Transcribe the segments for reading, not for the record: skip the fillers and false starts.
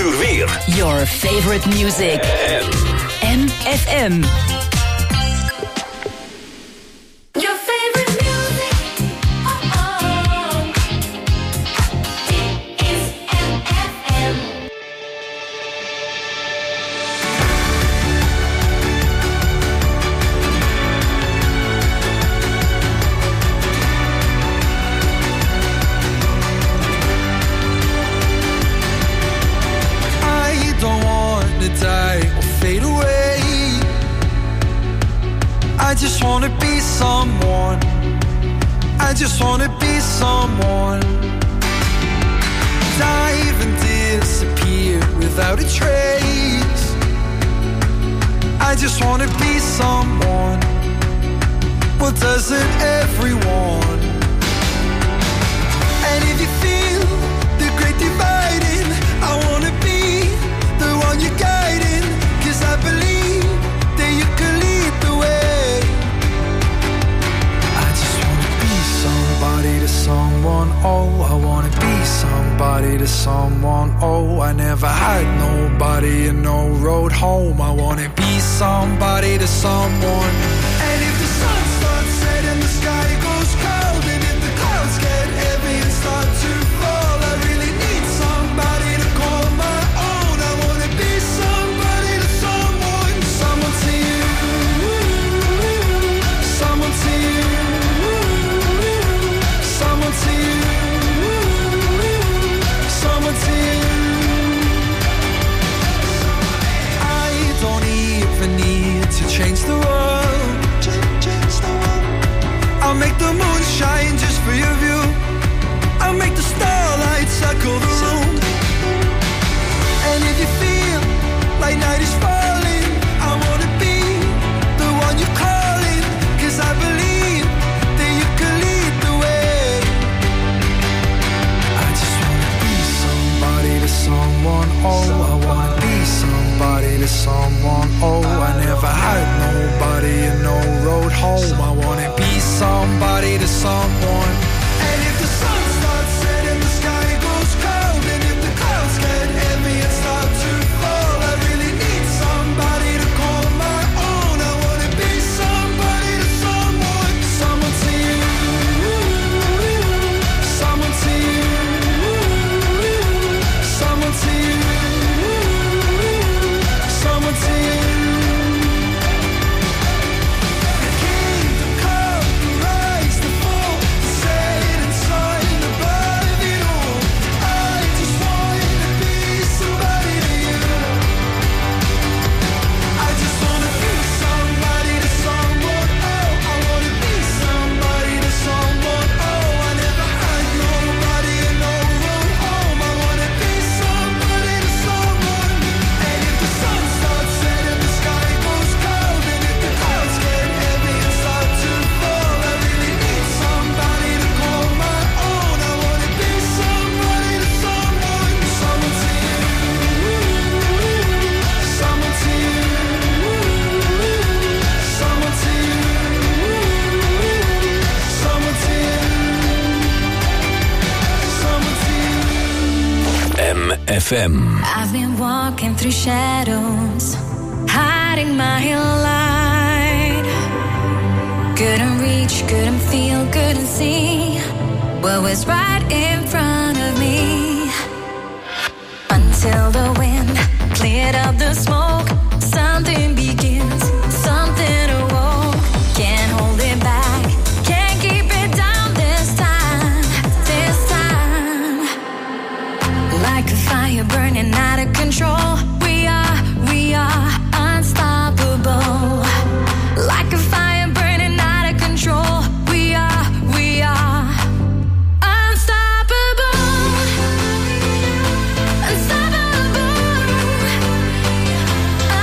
uur weer. Your favorite music. MFM. I just wanna be someone. I just wanna be someone. Dive and disappear without a trace. I just wanna be someone. Well, doesn't everyone? And if you feel the great dividing, I wanna be the one you're guiding. 'Cause I believe that you can lead the way. Somebody to someone, oh, I wanna be somebody to someone, oh, I never had nobody and no road home. I wanna be somebody to someone. And if the sun starts setting, the sky goes cold, and if the clouds get heavy and start to fall, I really need somebody to call my own. I wanna be somebody to someone. Someone to you, someone to you, someone to you, someone to you. I don't even need to change the world. I'll make the moon shine just for your view. I'll make the starlight circle the room. And if you feel like night is falling, I wanna be the one you're calling. 'Cause I believe that you can lead the way. To someone, oh, I wanna be somebody to someone, oh, I never had nobody and no road home. I wanna be somebody to someone. And if the sun starts setting, the sky goes cold, and if the clouds get heavy and start to fall, I really need somebody to call my own. I wanna be somebody to someone. Someone to you, someone to you, someone to you, someone to you. The kingdom come, the rise, the fall, the setting sun above it all. I just wanna be somebody to you. I just wanna be somebody to someone, oh, I wanna be somebody to someone, oh, I never had nobody and no road home. I wanna be somebody to someone. And if the sun starts setting, the sky goes cold, and if the clouds get heavy and start to fall, I really need somebody to call my own. I wanna be somebody to someone. Someone to you, someone to you, someone to you, someone to you, someone to you. MFM. I've been walking through shadows, hiding my light. Couldn't reach, couldn't feel, couldn't see what was right in front of me. Until the wind cleared up the smoke, something begins, something awoke. Can't hold it back, can't keep it down this time, this time. Like a fire burning out of control, we are unstoppable. Like a fire burning out of control, we are unstoppable, unstoppable,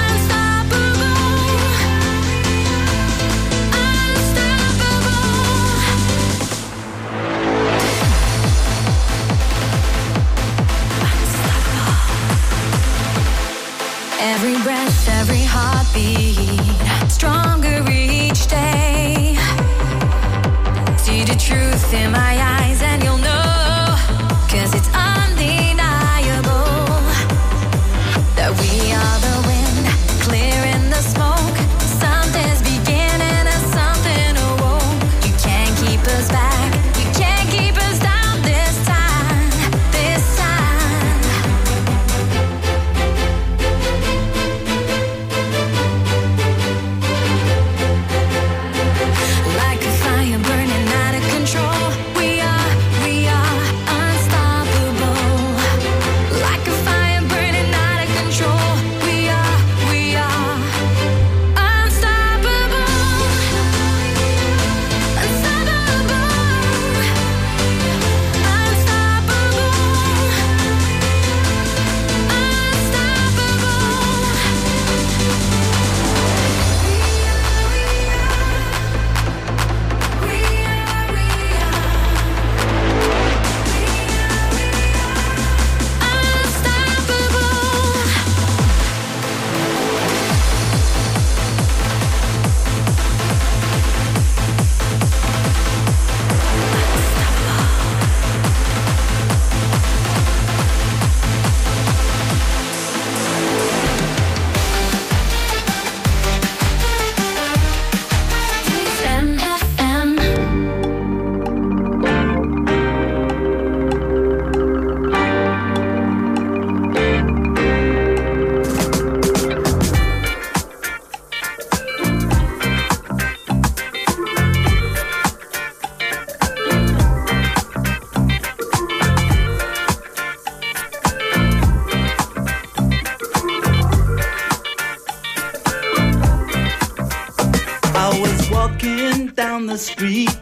walking down the street,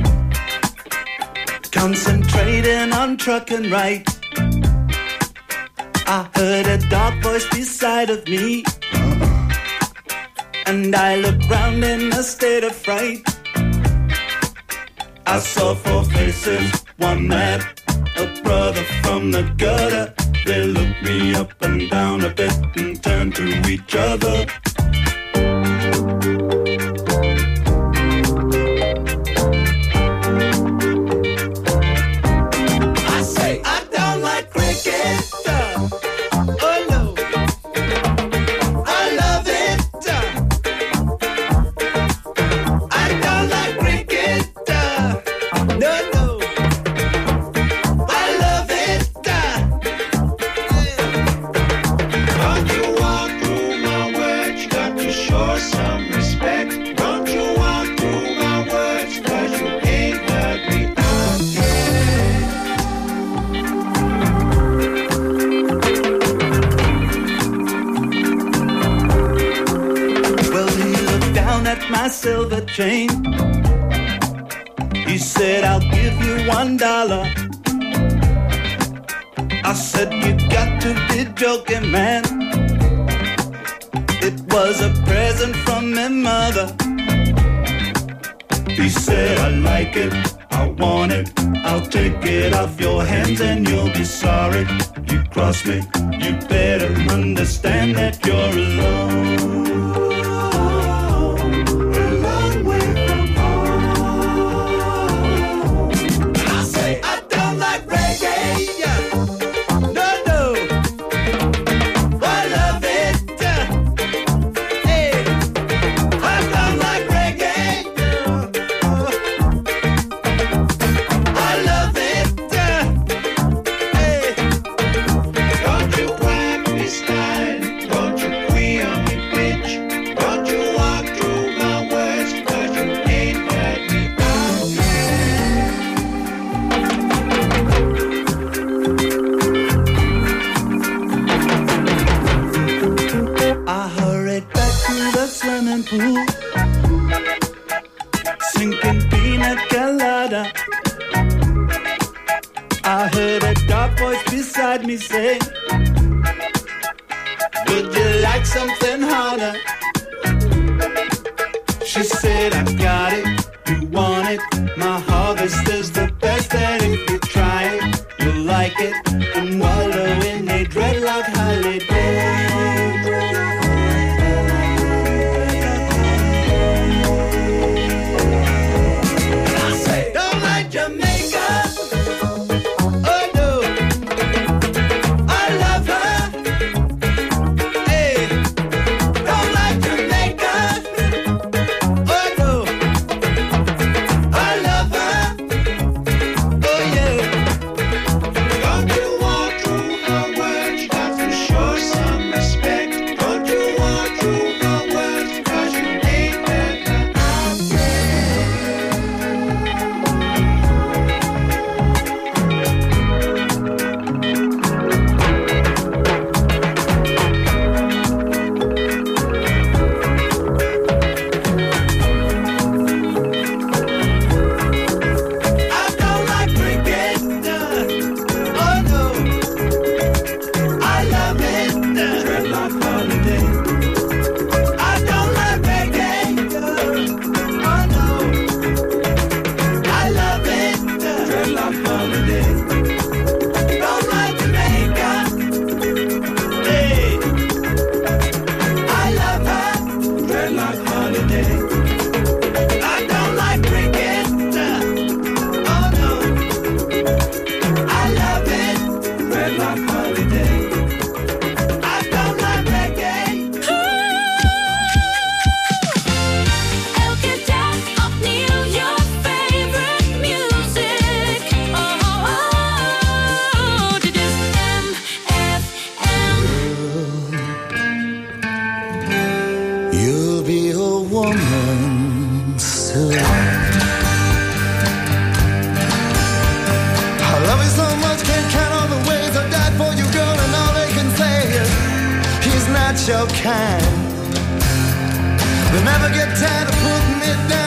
concentrating on trucking right. I heard a dark voice beside of me, and I looked round in a state of fright. I saw four faces, one mad, a brother from the gutter. They looked me up and down a bit and turned to each other. I say, I don't like cricket. Oh no, I love it. I don't like cricket. No, no, I love it. Don't you walk through my words, you got to show some respect. Don't you walk through my words, 'cause you ain't heard me out yet. Well, he looked down at my silver chain. He said, I'll give you $1. I said, you got to be joking, man. It was a present from my mother. He said, I like it, I want it, I'll take it off your hands and you'll be sorry. You cross me, you better understand that you're alone. A long way from home. I say, I don't like reggae. No, no, I love it. Hey, I don't like reggae. I love it. Hey, don't you whack me style, don't you queen on me bitch, don't you walk through my words, 'cause you ain't heard me out yet. I hurried back to the swimming pool, sinking pina colada. I heard a dark voice beside me say, would you like something harder? She said, I got it, you want it, my harvest is the best, and if you try it, you'll like it, and wallow in a dreadlock holiday. I say, don't like Jamaica. Oh no, I love her. Hey, don't like Jamaica. Oh no, I love her. Oh yeah. Don't you walk through my words, you got to show some respect. Don't you walk through my words, 'cause you ain't heard me out I don't like cricket. Oh no, I love it. Dreadlock holiday. I don't like reggae. Oh no, I love it. Dreadlock holiday. Don't like Jamaica. Hey, I love her. Dreadlock holiday. I don't like cricket. Oh no, I love it. Dreadlock holiday. I don't like reggae. Elke dag opnieuw je favorite music. Oh, oh, oh, dit is MFM. You'll be a woman soon. I love you so much, can't count all the ways I died for you, girl, and all they can say is he's not your kind. They'll never get tired of putting it down.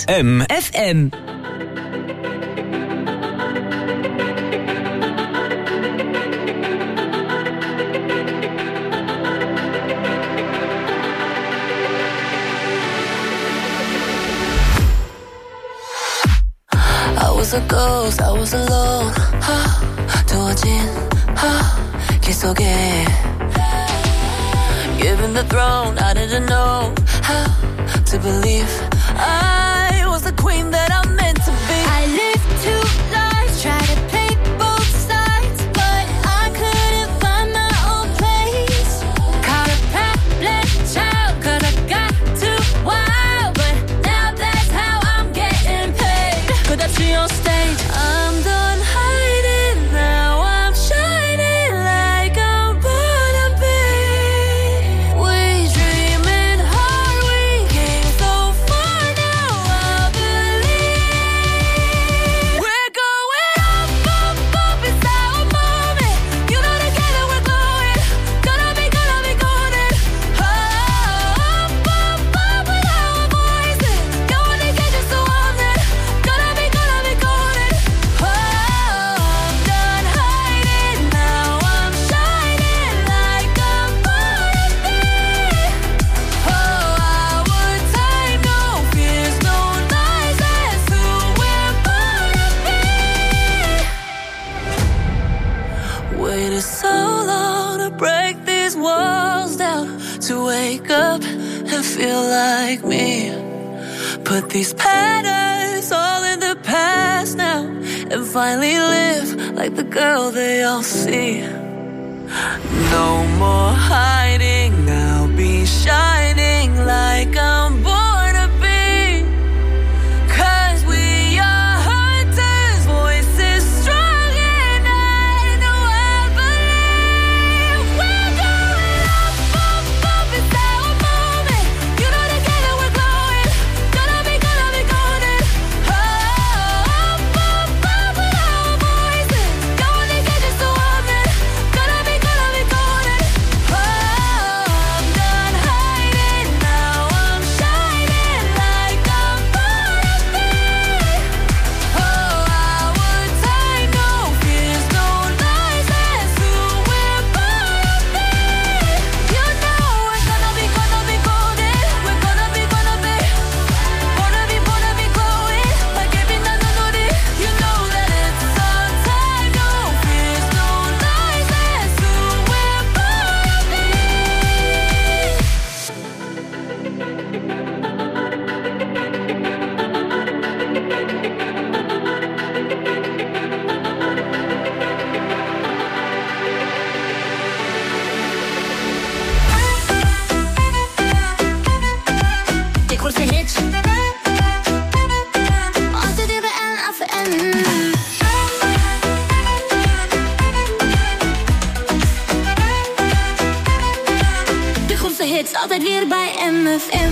FM. I was a ghost, I was alone. 두어진 길 속에 Given the throne, I didn't know how to believe I was the queen that I'm meant to be. I lived two lives, tried to play both sides, but I couldn't find my own place. Caught a problem child, 'cause I got too wild, but now that's how I'm getting paid. 끝없이 on stage, I'm done hiding, now I'm shining like I'm born to be. We dreaming hard, we came so far, now I believe we're going up, up, up, it's our moment. You know together we're glowing, gonna be golden. Up, up, up with our voices, going to get you so often, gonna be golden. Oh, I'm done hiding, now I'm shining like I'm born to be. Oh, our time, no fears, no lies, that's who we're born to be. Waited so long to break these walls down, to wake up and feel like me. Put these patterns all in the past now, and finally live like the girl they all see. No more hiding, I'll be shining like I'm born to be. 'Cause we are hunters, voices strong, and I know I believe we're going up, up, up, it's our moment. You know together we're glowing, gonna be golden. Oh, up, up, up with our voices, going to get you so often, gonna be golden. Oh, I'm done hiding, now I'm shining like I'm born to be. Oh, our time, no fears, no lies, that's who we're born to be. You know we're gonna be golden, we're gonna be glowing, like every night on Nuri. You know that it's our time, no fears, no lies, that's who we're born to be. De grootste hits. Altijd in de NFM. De grootste hits, altijd weer bij MFM.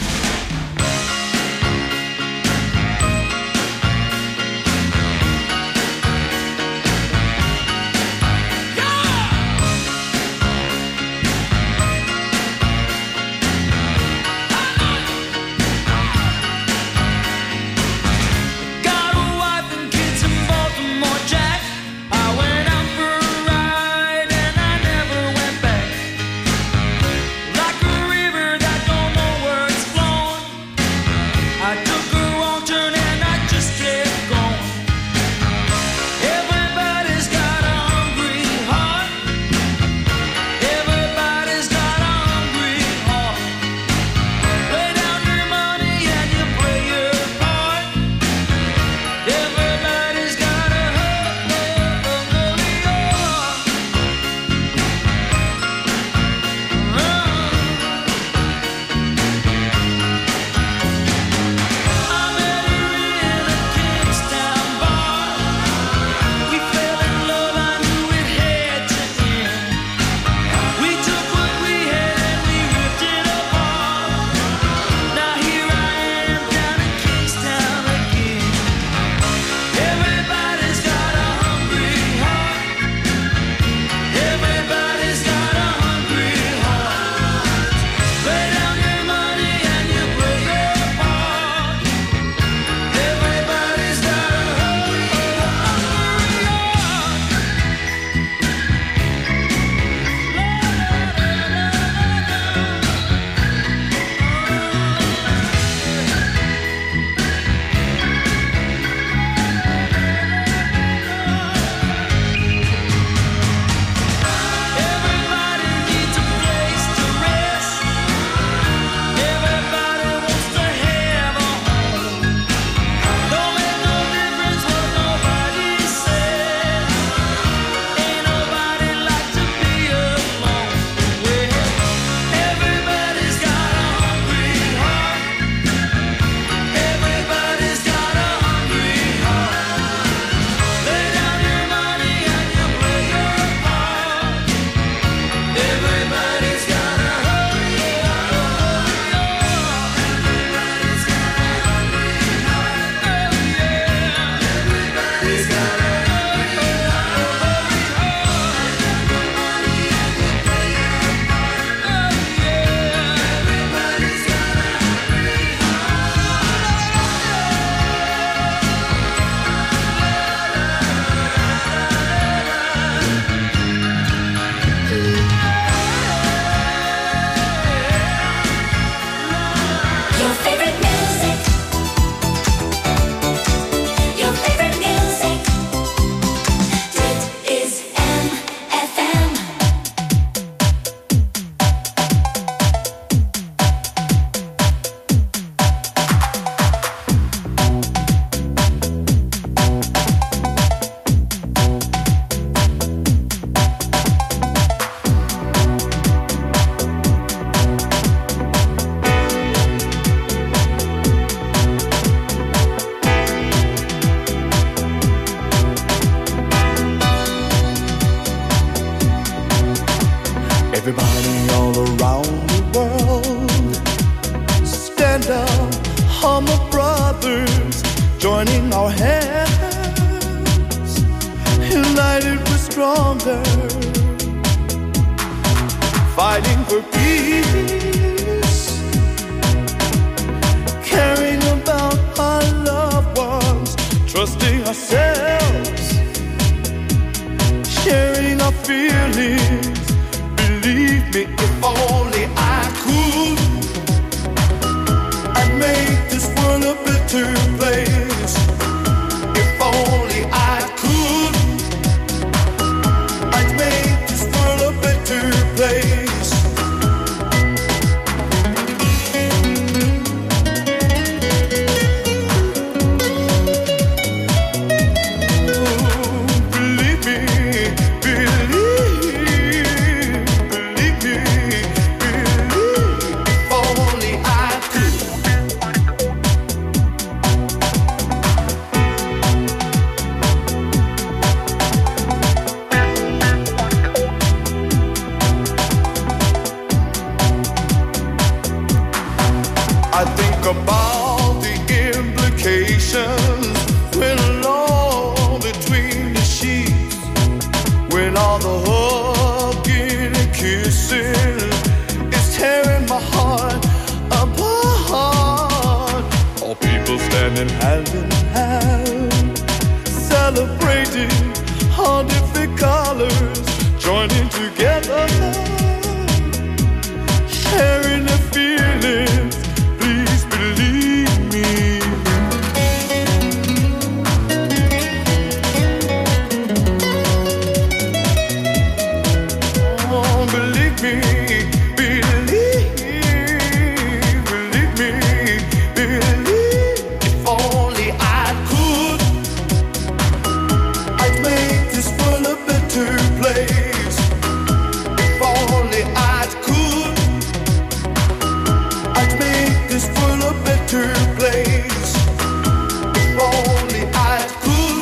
Got a wife and kids in Baltimore, Jack. I went out for a ride and I never went back. Like a river that don't know where it's flowing. Everybody all around the world, stand up, all my brothers, joining our hands, united we're stronger, fighting for peace, caring about our loved ones, trusting ourselves, sharing our feelings. Believe me, if only I could, I'd make this world a better place. If only I could, I'd make this world a better place. About the implications when alone between the sheets, when all the hugging and kissing is tearing my heart apart. All people standing hand in hand, celebrating all different colors, joining together, sharing their feelings. Believe me. Oh, believe me. Believe me. Believe. If only I could, I'd make this world a better place. If only I could, I'd make this world a better place. If only I could.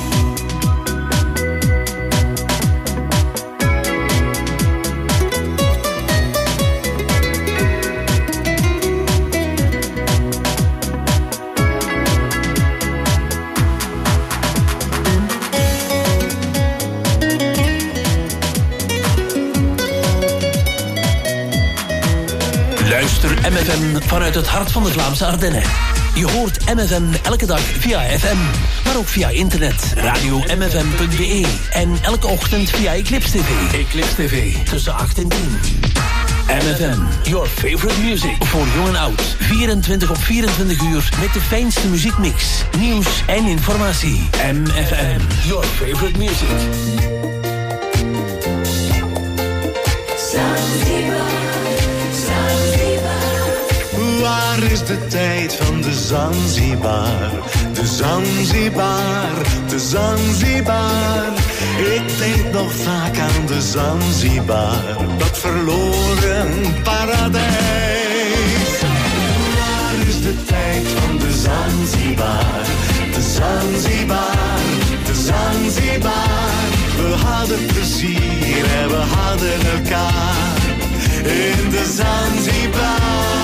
Luister MFM vanuit het hart van de Vlaamse Ardennen. Je hoort MFM elke dag via FM, maar ook via internet, radio-mfm.be en elke ochtend via Eclipse TV. Eclipse TV, tussen 8 en 10. MFM, your favorite music. Voor jong en oud, 24 op 24 uur met de fijnste muziekmix, nieuws en informatie. MFM, your favorite music. Waar is de tijd van de Zanzibar? De Zanzibar, de Zanzibar. Ik denk nog vaak aan de Zanzibar, dat verloren paradijs. Waar is de tijd van de Zanzibar? De Zanzibar, de Zanzibar. We hadden plezier en we hadden elkaar in de Zanzibar.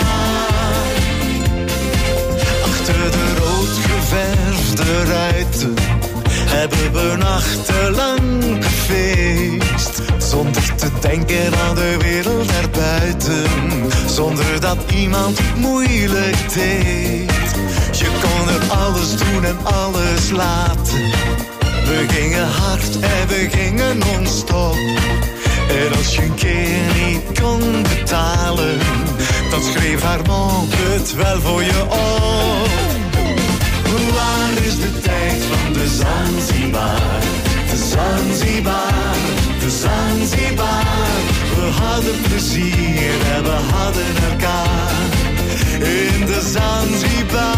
Achter de rood geverfde ruiten hebben we nachtenlang gefeest, zonder te denken aan de wereld daarbuiten, zonder dat iemand moeilijk deed. Je kon er alles doen en alles laten. We gingen hard en we gingen non-stop. En als je een keer niet kon betalen, dan schreef haar mond het wel voor je op. Waar is de tijd van de Zanzibar? De Zanzibar, de Zanzibar. We hadden plezier en we hadden elkaar in de Zanzibar.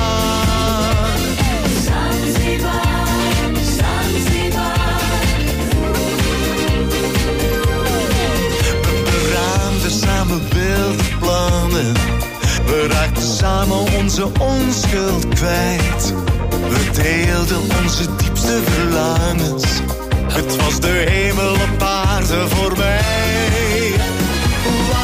Zanzibar, Zanzibar. We beraamden samen wilde plannen. We raakten samen onze onschuld kwijt. We deelden onze diepste verlangens. Het was de hemel op aarde voor mij.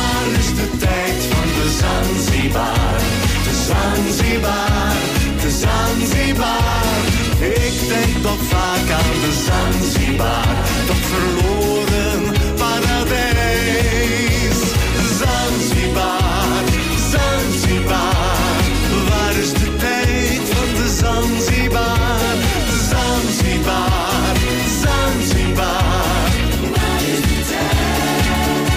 toch vaak aan de Zanzibar, dat verloren paradijs. Zanzibar, Zanzibar, waar is de tijd van de Zanzibar? Zanzibar, Zanzibar, waar is de tijd?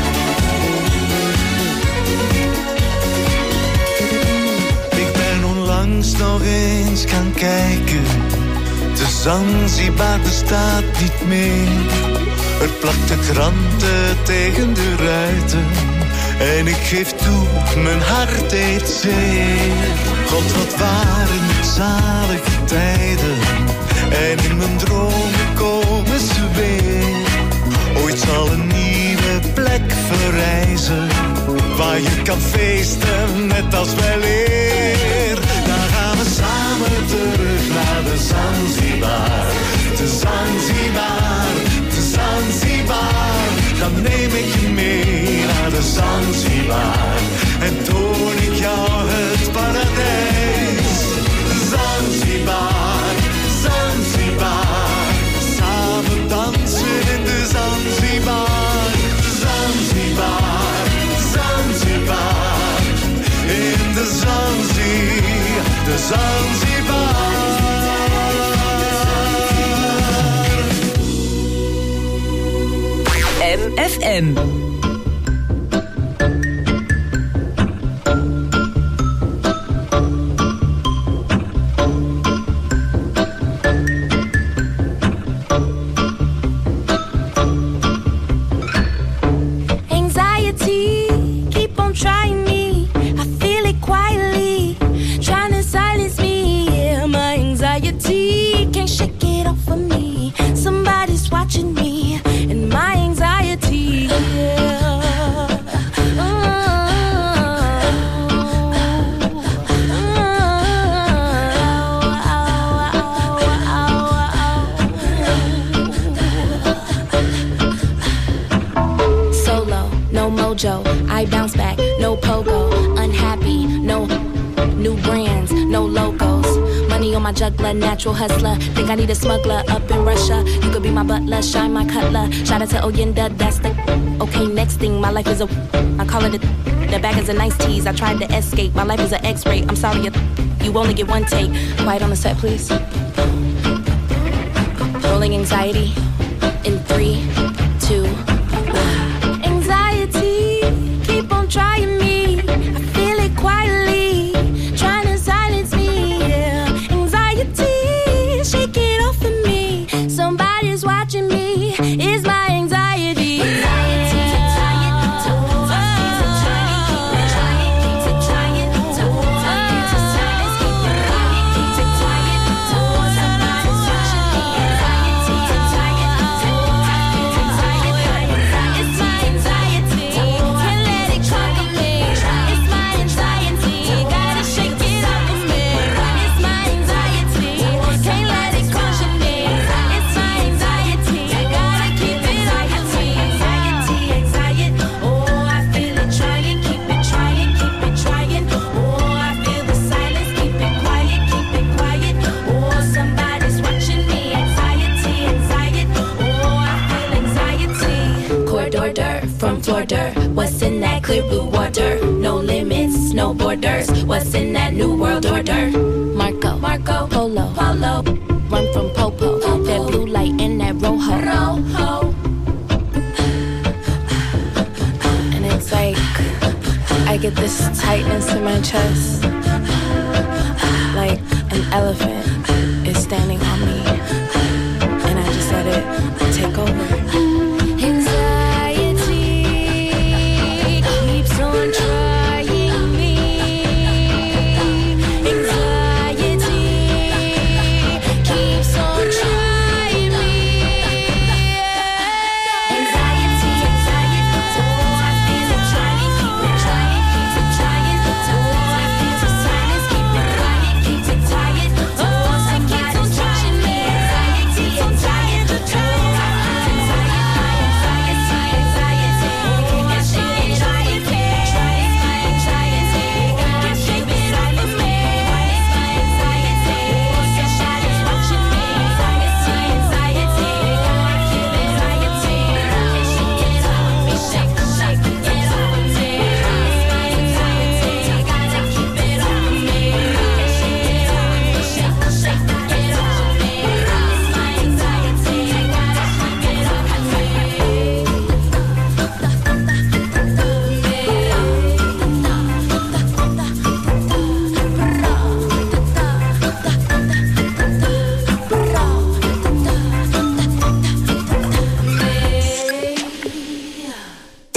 Ik ben onlangs nog eens gaan kijken. De Zanzibar bestaat niet meer. Er plakten kranten tegen de ruiten. En ik geef toe, mijn hart deed zeer. God, wat waren het zalige tijden. En in mijn dromen komen ze weer. Ooit zal een nieuwe plek verrijzen, waar je kan feesten net als weleer. Dan gaan we samen terug naar de Zanzibar. De Zanzibar, de Zanzibar. Dan neem ik je mee naar de Zanzibar en toon ik jou het paradijs. Zanzibar, Zanzibar, samen dansen in de Zanzibar. Zanzibar, Zanzibar, in de Zanzibar, de Zanzibar. MFM. I bounce back, no pogo, unhappy, no new brands, no logos. Money on my juggler, natural hustler. Think I need a smuggler up in Russia. You could be my butler, shine my cutler. Shout out to Oyenda, that's the okay. Next thing, my life is a I call it the bag is a nice tease. I tried to escape, my life is an X-ray. I'm sorry, you only get one take. Quiet on the set, please. Rolling anxiety in 3, 2, 1. Keep on trying me, I feel it quietly, trying to silence me, yeah. Anxiety, shake it off of me, somebody's watching me, it's my anxiety. What's in that clear blue water? No limits, no borders. What's in that new world order? Marco, Polo, run from Popo. That blue light in that rojo. And it's like I get this tightness in my chest, like an elephant is standing on me, and I just let it take over.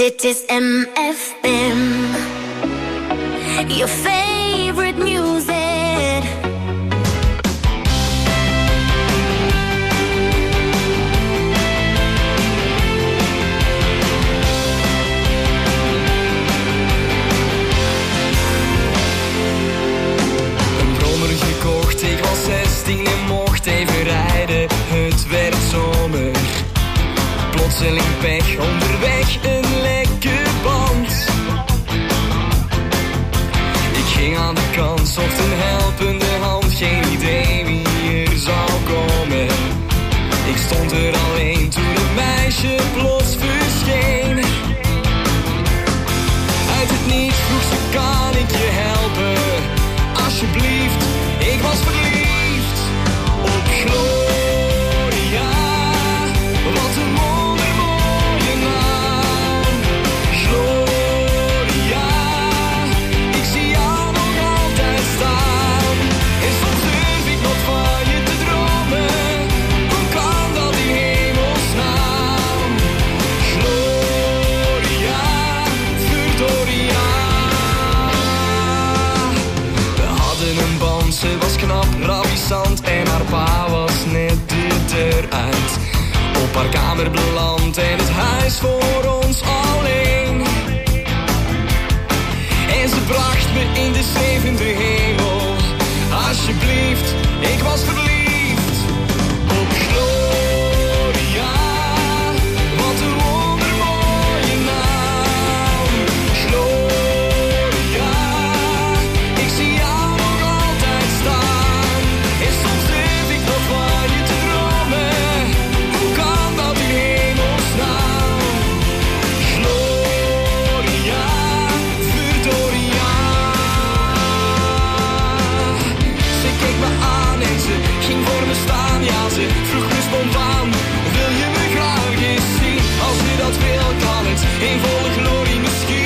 Dit is MFM, your favorite music. Een brommer gekocht, ik was 16 en mocht even rijden. Het werd zomer. Plotseling pech, onderweg een lekke band. Ik ging aan de kant, zocht een helpende hand. Geen idee wie er zou komen. Ik stond er alleen toen een meisje plots verscheen. Uit het niets vroeg ze, kan ik je helpen? Alsjeblieft, ik was verliefd op Gloria. Wat een wondermooie naam, Gloria. Ik zie jou nog altijd staan. En soms durf ik nog van je te dromen. Hoe kan dat in hemelsnaam? Gloria, verdoria. We hadden een band, ze was knap, ravissant. En haar pa was net de deur uit. Op haar kamer beland en het huis voor ons alleen. En ze bracht me in de zevende hemel. Alsjeblieft, ik was verliefd op Gloria. Wat een wondermooie naam, Gloria. Ik zie jou nog altijd staan. En soms durf ik nog van je te dromen. Hoe kan dat in hemelsnaam? Gloria, verdoria. Ze keek me aan en ze ging voor me staan. Ja, ze vroeg me spontaan, wil je me graag eens zien? Als je dat wil, kan het in volle glorie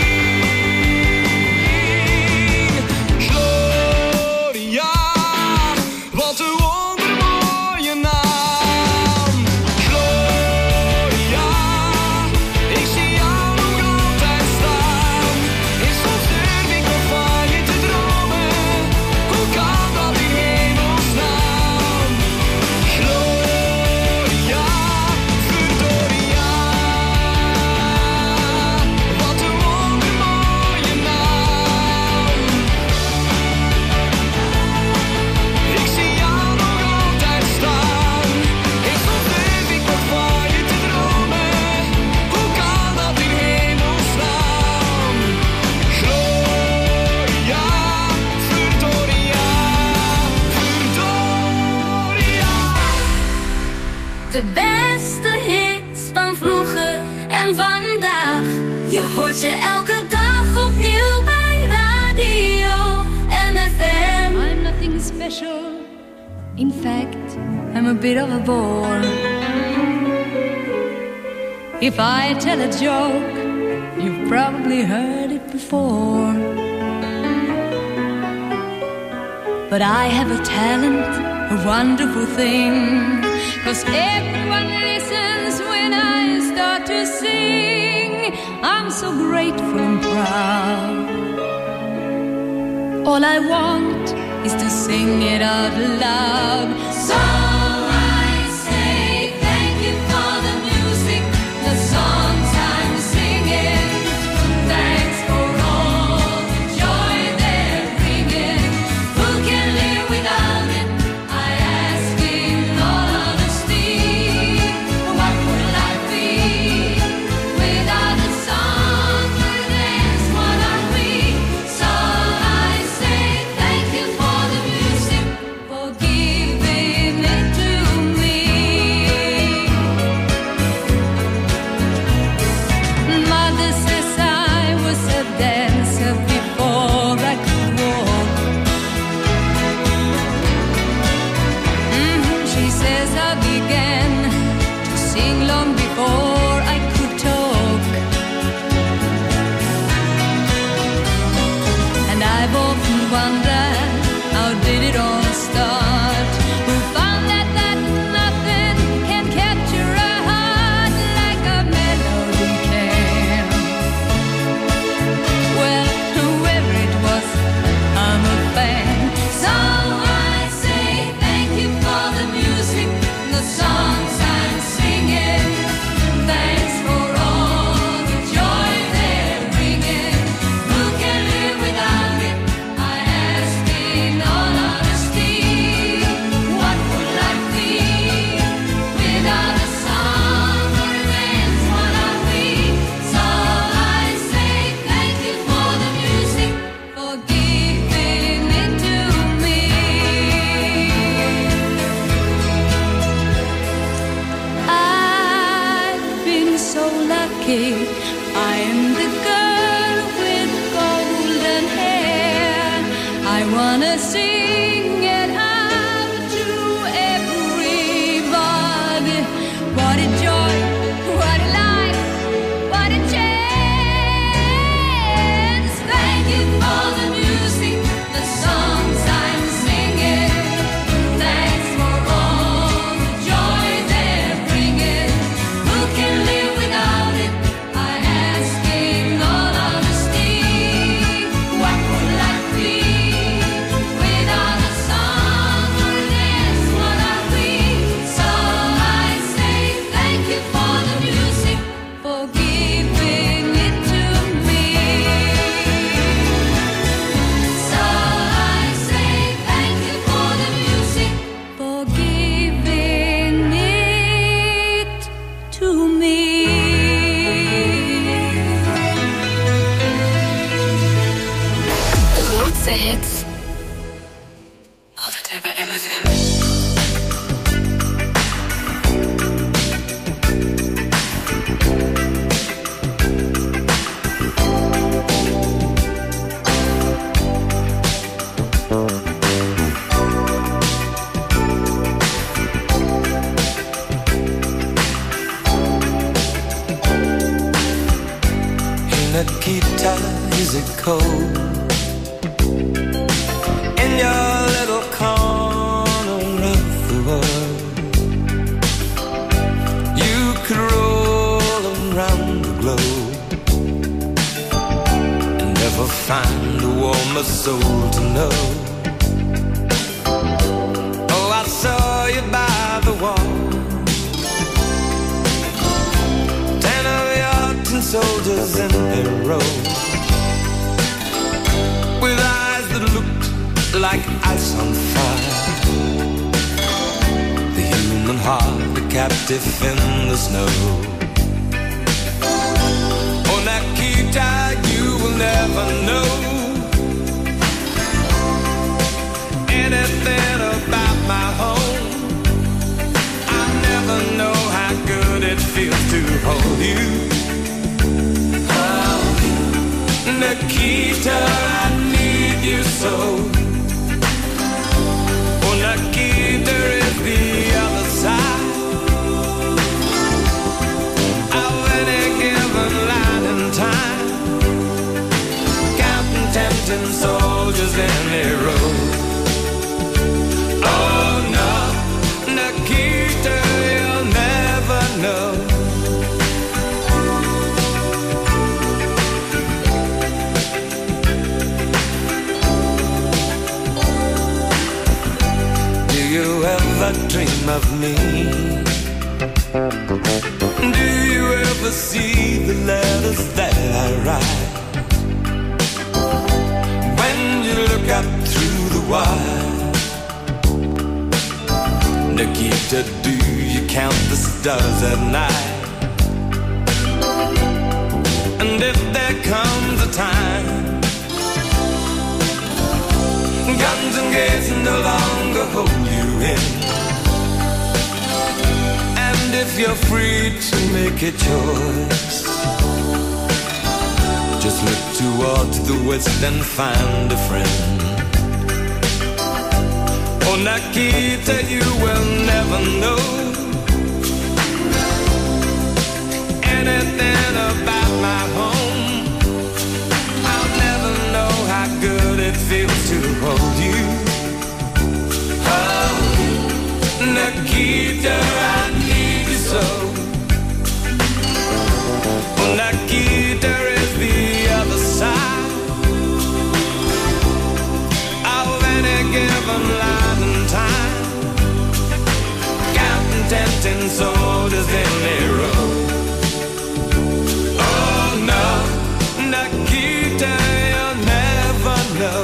misschien. Gloria, wat een wondermooie naam. Gloria, ik zie jou nog altijd staan. En soms durf ik nog van je te dromen. Hoe kan dat in hemelsnaam? Gloria, verdoria. Wat een wondermooie naam. Ik zie jou nog altijd staan. En soms durf ik nog van je te dromen. Hoe kan dat in hemelsnaam? Gloria, verdoria, verdoria. De beste hits van vroeger en vandaag. Je hoort ze elke dag opnieuw bij radio MFM. I'm nothing special. In fact, I'm a bit of a bore. If I tell a joke, you've probably heard it before. But I have a talent, a wonderful thing. 'Cause everyone listens when I start to sing. I'm so grateful and proud. All I want is to sing it out loud. So I say thank you for the music, the songs I'm singing. Thanks for all the joy they're bringing. Who can live without it? I ask in all honesty. What would life be without the song? That's what are we. So I say thank you for the music, for giving it to me. Mother says I was a dancer before I could walk. She says I began to sing long before I could talk. And I've often wondered, how did it all start? Who found that nothing can capture a heart like a melody can? key. I am the girl with golden hair. I wanna sing it out to everybody. What a joy, what a life, what a chance. Thank you for the music, the songs I'm singing. Thanks for all the joy they're bringing. Who can live without it? I ask in all honesty. What would life be without a song or a dance? What are we? So I say thank you for the music, for giving it to me. So I say thank you for the music, for giving it to me. De grootste hits. Altijd weer bij MFM. Nikita, is it cold in your little corner of the world? You could roll around the globe and never find a warmer soul to know. Oh, I saw you by the wall, 10 of your tin soldiers in a row, with eyes that looked like ice on fire. The human heart, a captive in the snow. Oh, Nikita, you will never know anything about my home. I never know how good it feels to hold you. Nikita, I need you so. Oh, Nikita is the other side of any given line in time, counting tempting soldiers in a row. Oh no, Nikita, you'll never know. Do you ever dream of me? Do you ever see the letters that I write? When you look up through the wire, Nikita, do you count the stars at night? And if there comes a time guns and gates no longer hold you in, and if you're free to make a choice, just look toward the west and find a friend. Oh, Nikita, you will never know anything about my home. I'll never know how good it feels to hold you. Oh, Nikita, I need you so. Oh, Nikita is the other side of any given line and time, counting tempting soldiers in a row. Oh no, Nikita, you'll never know.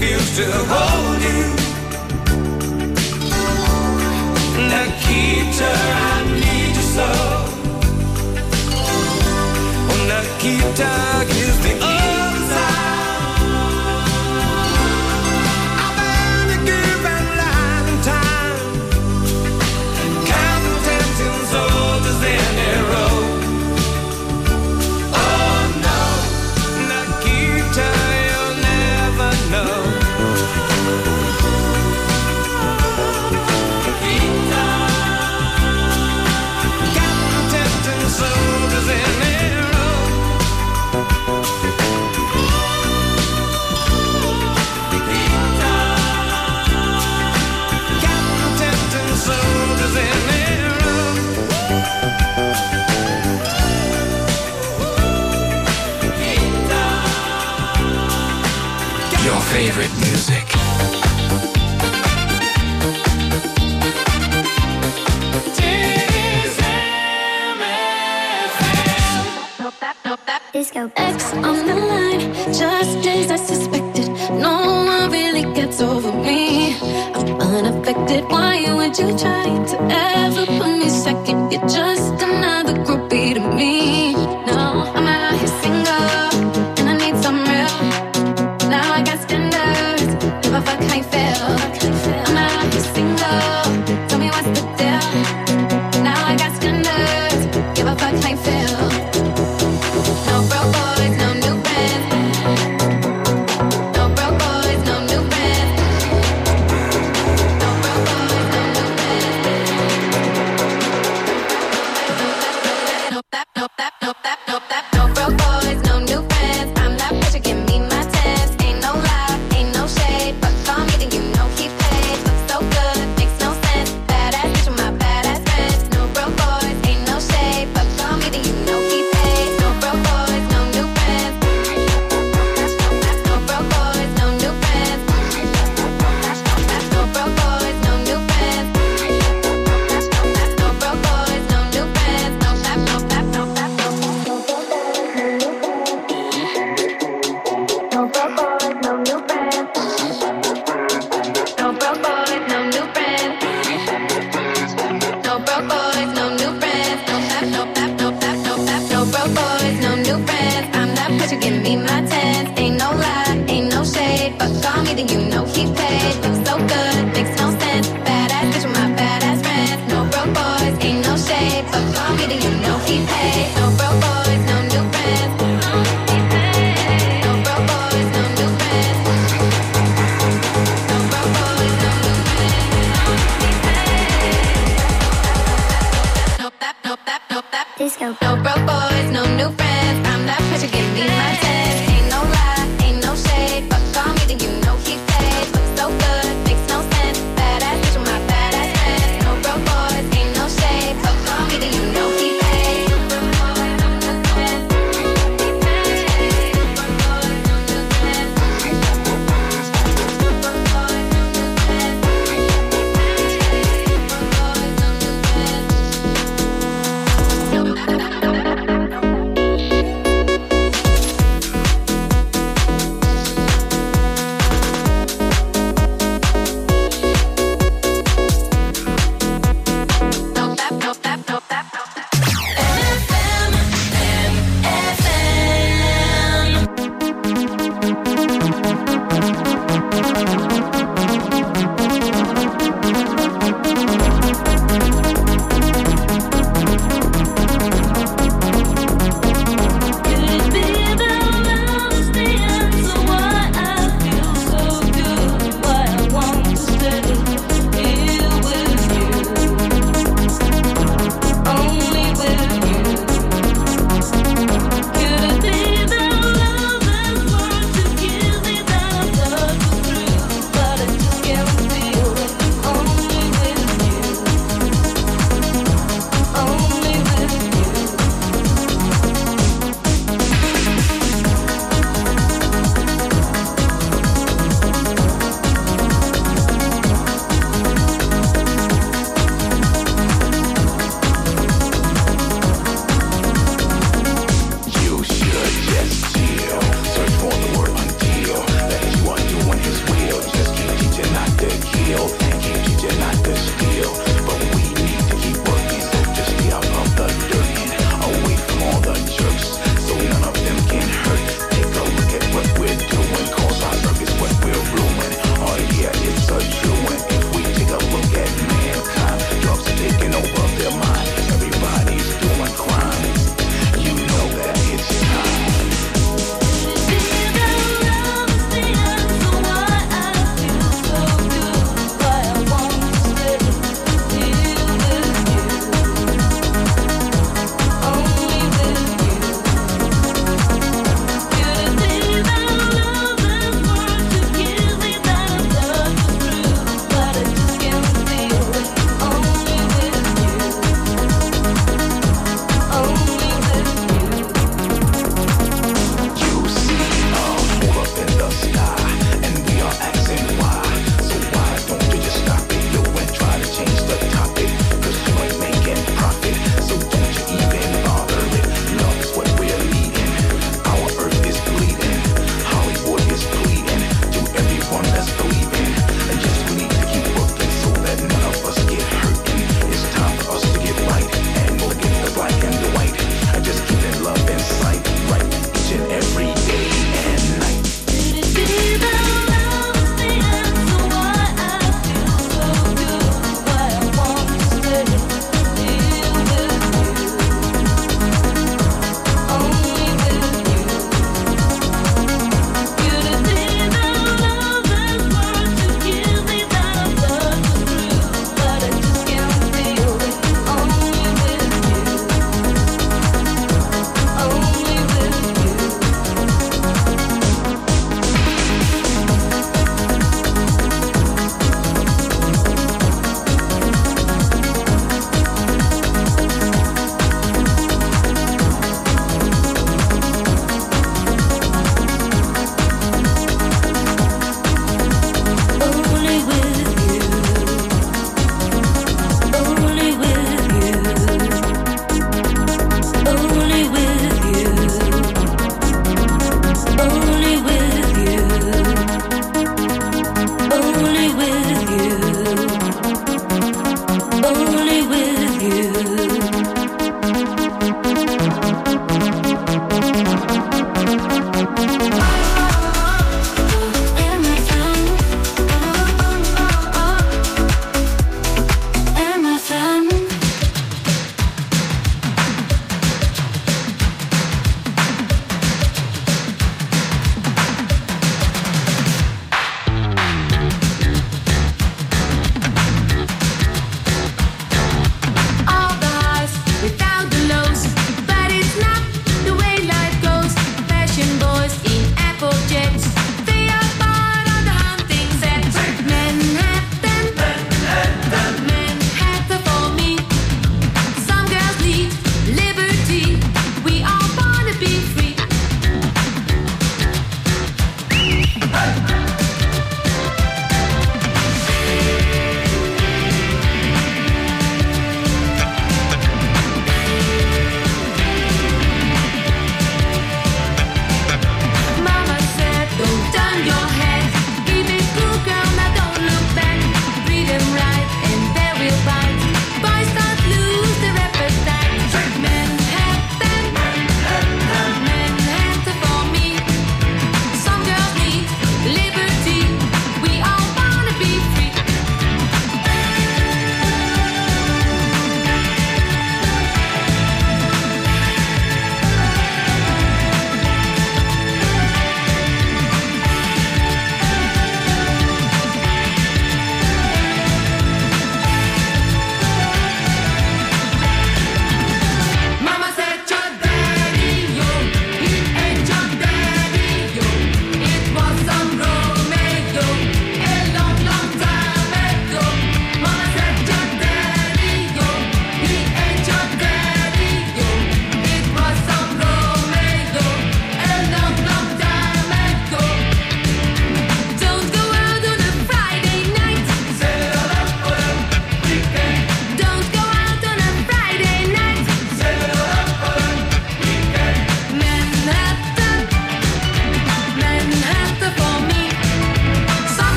feels to hold you. Nikita, I need you so. Oh, Nikita, gives the answer. I've been a given long time, counting tempting soldiers in a row. Oh no, Nikita, you'll never know. Soldiers in their row. Captain soldiers in their row. Your favorite music. Disco X on the line, just as I suspected. No one really gets over me. I'm unaffected. Why would you try to ever put me second? You're just another groupie to me. No, I'm out here single, and I need some real. Now I got standards. Give a fuck how you feel. I'm out here single. Tell me what's the deal. Now I got standards. Give a fuck how you feel. No broke boys, no new friends. No broke boys, no new friends. No broke boys, no new friends. No broke boys, no new friends. I'm that bitch, you give me my test. Ain't no lie, ain't no shade. But call me, then you know he paid. Looks so good, makes no sense. Badass bitch with my badass friends. No broke boys, ain't no shade. But call me, then you know he paid. No broke boys, no new friends. No broke boys, no new friends. No broke boys, no new friends. No broke boys, no new friends. No clap, no clap, no clap, no clap. No broke boys, no new friends. No broke boys, no new friends. No broke boys, no new friends. No clap, no clap, no clap, no clap. No broke boys, no new friends. I'm that bitch, you give me my tens. Ain't no lie, ain't no shade. But call me, then you know he paid. Looks so good, makes no sense. Badass bitch with my badass friends. No broke boys, ain't no shade. But call me, then you know he paid. No broke boys, no new friends. No broke boys, no new friends. No broke boys, no new friends. No clap, no clap, no clap. Disco. No broke boys, no new friends. I'm that bitch, you give me my tens. Ain't no lie, ain't no shade. But call me, then you know he paid. Looks so good, makes no sense. Badass bitch with my badass friends. No broke boys, ain't no shade. But call me, then you know he paid. No broke boys, no new friends. No broke boys, no new friends. No broke boys, no new friends. No broke boys, no new friends.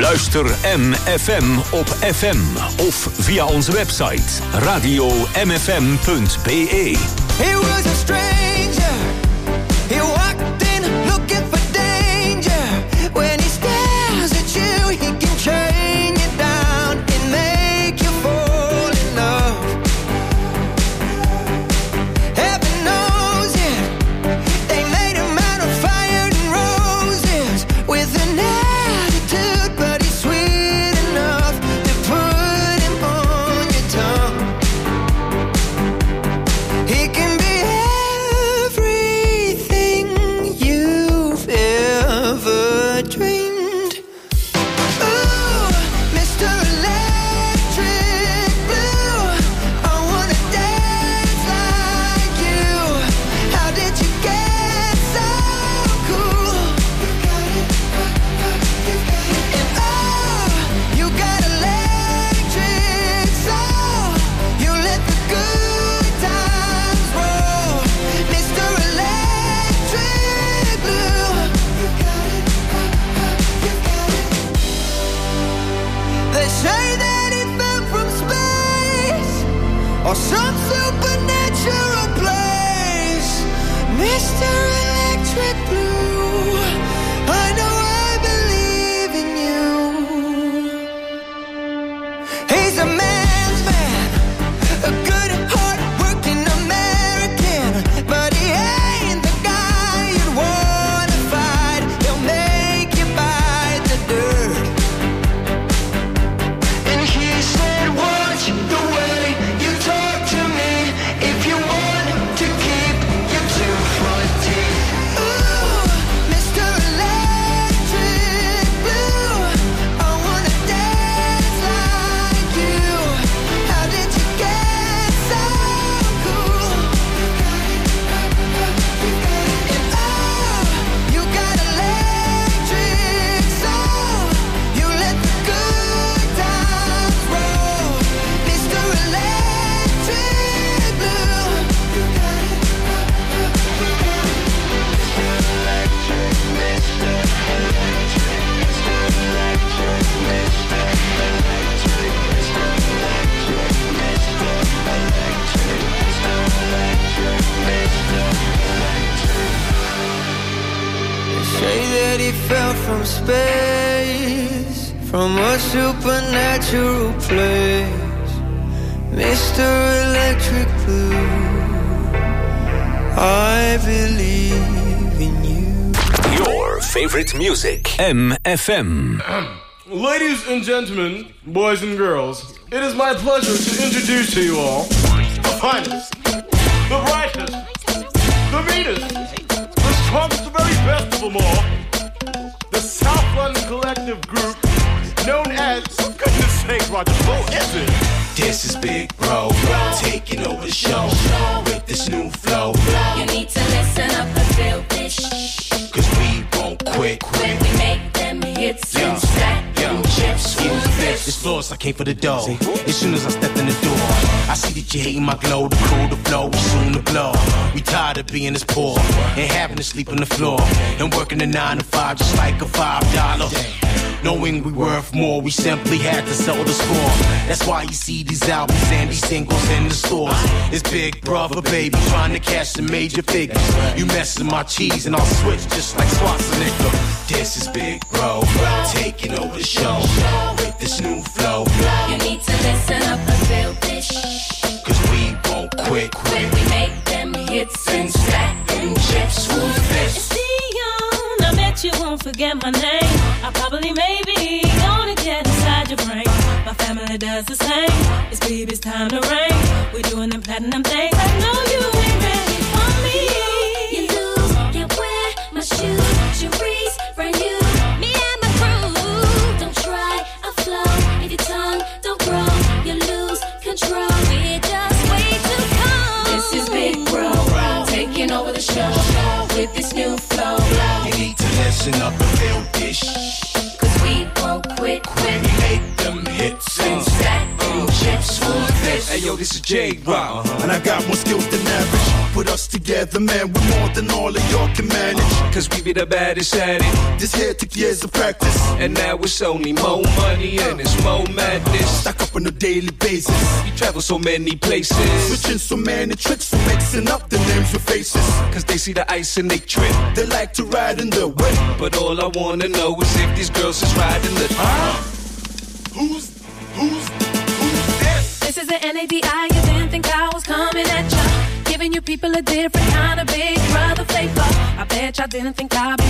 Luister MFM op FM of via onze website radio-mfm.be. He was a stranger. He walked in looking for danger. When he stares at you, he can train you down and make you fall in love. Heaven knows it. They made him out of fire and roses with an attitude, but he's sweet enough to put him on your tongue. He can be everything you've ever dreamed. Ooh, Mr. Electric Blue, I wanna dance like you. How did you get so cool? And oh, you got electric soul. You let the good times roll, Mr. Electric Blue. They say that he fell from space or some supernatural place, Mr. Electric Blue. I know I believe in you. He's a man's man, a good, hard-working American, but he ain't the guy you'd wanna fight. He'll make you bite the dirt. And he said, watch the way you talk to me if you want to keep your two front teeth. Ooh, Mr. Electric Blue, I wanna dance like you. How did you get so cool? And oh, you got electric soul. You let the good times roll, Mr. Electric Blue. They say that he fell from space, from a supernatural place, Mr. Electric Blue. I believe in you. Your favorite music. MFM. Ladies and gentlemen, boys and girls, it is my pleasure to introduce to you all the finest, the brightest, the meanest, the strongest, the very best of them all, the South London collective group known as, for goodness sake, Roger, who is it? This is Big Bro, taking over the show with this new flow. You need to listen up and feel this. Cause we won't quit. When we make them hits and stack them chips, who's this? This floor's like came for the dough. As soon as I stepped in the door, I see that you hating my glow. The cool, the flow, we soon to blow. We tired of being this poor and having to sleep on the floor and working a 9 to 5 just like a $5. Knowing we worth more, we simply had to sell the score. That's why you see these albums and these singles in the stores. It's Big Brother, baby, trying to cash some major figures. You messing my cheese and I'll switch just like Schwarzenegger. This is Big Bro, taking over the show with this new flow. You need to listen up and feel this. Cause we won't quit. When we make them hits and stack them chips, who's this? It's Dion, I bet you won't forget my name. I probably maybe gonna get inside your brain. My family does the same. It's baby's time to reign. We're doing them platinum things. I know you ain't ready for me. You lose, can't wear my shoes, Cherise, brand new. Me and my crew, don't try a flow. If your tongue don't grow, you lose control. We're just way too cold. This is Big Bro, taking over the show with this new flow. You need to listen up and feel this. Cause we won't quit. When we make them hits and stack them chips, who's this? Hey yo, this is J-Rock. And I got more skills than average. Put us together, man, we're more than all of y'all can manage. Cause we be the baddest at it. This here took years of practice. And now it's only more money and it's more madness. Stack up on a daily basis. We travel so many places. Switching so many tricks, so mixing up the names with faces. Cause they see the ice and they trip. They like to ride in the whip. But all I wanna know is if these girls is riding the... Who's this? This is the NADI, you didn't think I was coming at ya. Giving you people a different kind of big brother flavor. I bet y'all didn't think I'd be